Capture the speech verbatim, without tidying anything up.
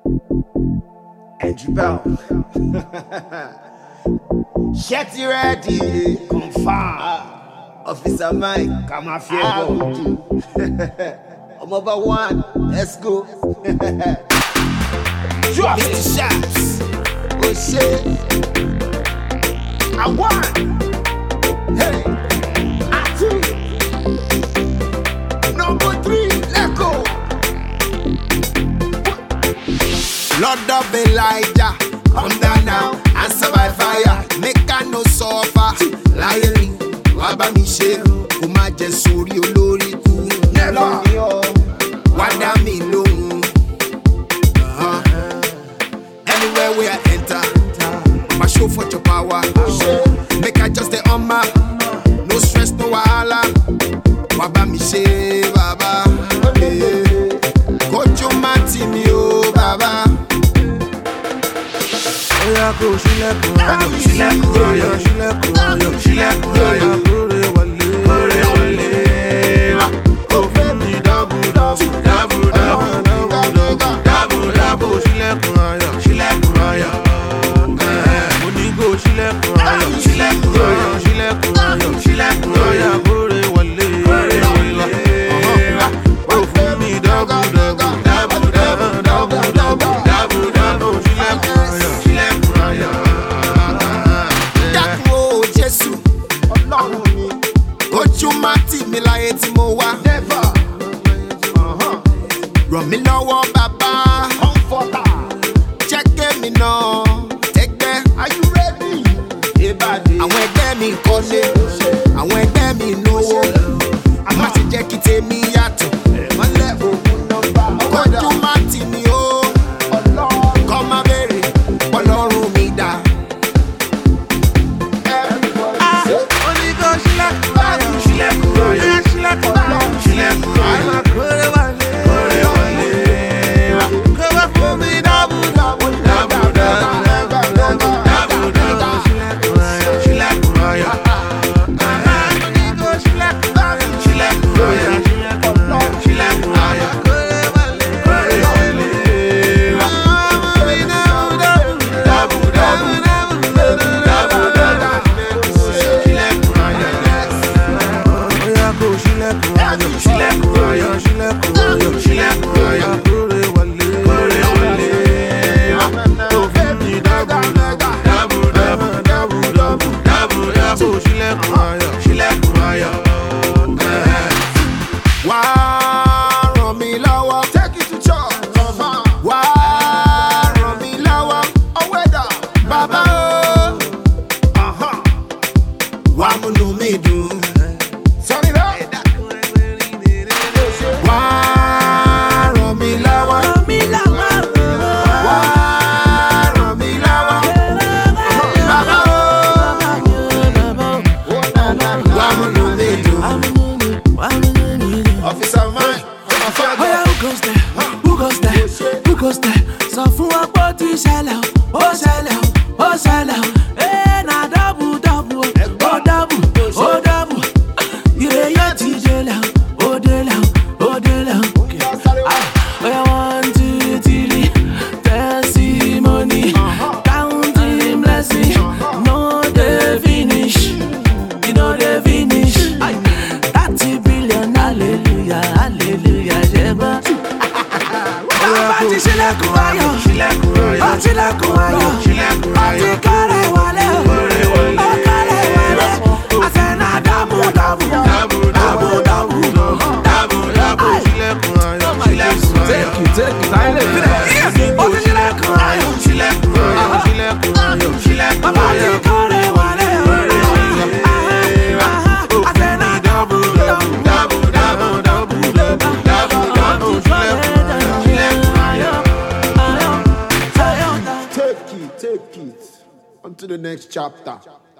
Andrew Bell. Shetty ready, confirm. Officer Mike, come on, fear. I'm over one, let's go. Drop it, shots. Oh shit. I won. Hey, I two. Number three, let's go. Lord of Elijah, come down now and survive fire. Make I no suffer. Lying, waba mi she, kuma je sori olori ku. Never, wada mi long. Anywhere where I enter, my show for your power. Make I just stay on my, no stress, no wahala. Waba mi she, baba. Kojo mati mi o, baba. Oya go ṣílẹ̀kùn ayọ̀, ṣílẹ̀kùn ayọ̀, ṣílẹ̀kùn ayọ̀, ṣílẹ̀kùn ayọ̀, kórè wọlé, kórè wọlé wá. Ó fẹ́ mi dábù dábù, dábù dábù, dábù dábù, dábù dábù, ṣílẹ̀kùn ayọ̀, ṣílẹ̀kùn ayọ̀. Mo ní go ṣílẹ̀kùn ayọ̀, ṣílẹ̀kùn ayọ̀, ṣílẹ̀kùn ayọ̀, ṣílẹ̀kùn ayọ̀, kórè wọlé, kórè wọlé wá. Ó fẹ́ mi dábù dábù, dábù dábù, dábù dábù, dábù dábù, ṣílẹ̀kùn ayọ̀. Ojú má tì mí láyé tí mo wá. Ràn mí lọ́wọ́ bàbá. Jẹ́ kémi náà tẹ́gbẹ́. Àwọn ẹgbẹ́ mi kọ́lé, àwọn ẹgbẹ́ mi náwó. Má ti jẹ́ kí tèmi yàtọ̀. Ojú má tì mí o. Kọ́ má béèrè, Ọlọ́run mi dá. Officer Mike, who goes there? Who goes there? Who goes there? Sọ fún wa pé ó ti ṣẹlẹ̀ o, ó ṣẹlẹ̀ o, ó ṣẹlẹ̀ o. Ee na dọ́bù dọ́bù o, ó dọ́bù, ó dọ́bù. Ire yóò ti délẹ̀ o, ó délẹ̀ o, ó délẹ̀ o. Oya one two three, testimony, counting blessing, no dey finish, you no dey finish. Thirty billion, hallelujah, hallelujah, ṣẹ́gbọ́. Bàbá ti ṣílẹ̀kùn ayọ̀, ó ṣílẹ̀kùn ayọ̀, ó ti kọ́rẹ́ wọlé o, ó kọ́rẹ́ wọlé. Àṣẹ̀nà dábù dábù, dábù dábù, dábù dábù, ṣílẹ̀kùn ayọ̀, ṣílẹ̀kùn ayọ̀. Take it, take it, ayé lè fi rẹ̀. Ó ti ṣílẹ̀kùn ayọ̀, ṣílẹ̀kùn ayọ̀, ṣílẹ̀kùn ayọ̀, ṣílẹ̀kùn ayọ̀. Bàbá ti kọ́rẹ́ wọlé o, àṣẹ̀nà dábù dábù, dábù dábù, dábù dábù, dábù dábù, ṣílẹ̀kùn ayọ̀, ṣílẹ̀kùn ayọ̀. take it, take it. On to the next chapter.